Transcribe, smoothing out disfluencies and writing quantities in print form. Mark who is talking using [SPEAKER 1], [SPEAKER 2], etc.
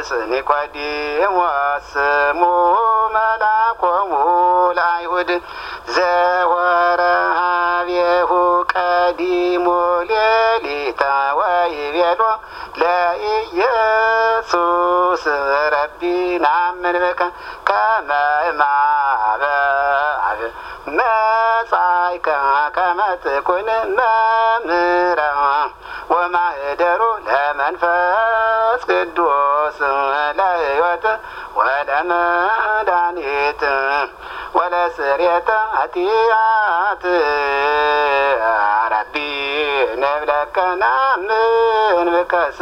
[SPEAKER 1] ኒቆዲሞስ ስሙ መላኮሙ ለአይሁድ ዘወረ ኀቤሁ ቀዲሞ ሌሊተ ወይቤሎ ለኢየሱስ ረቢና ምንበከ ከመ እምኀበ መጻእከ ከመ ትኩን መምህረ ወማኅደሩ ለመንፈስ ቅዱስ ለሕይወት ወለመድኃኒት ወለስርየተ ኃጢአት ረቢ ንብለከ ነአምን ብከ